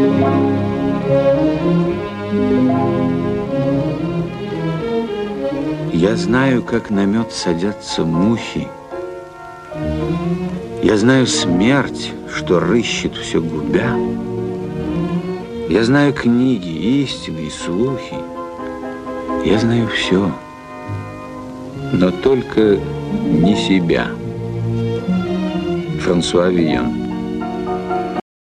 Я знаю, как на мед садятся мухи. Я знаю смерть, что рыщет все губя. Я знаю книги, истины и слухи. Я знаю все, но только не себя. Франсуа Вийон.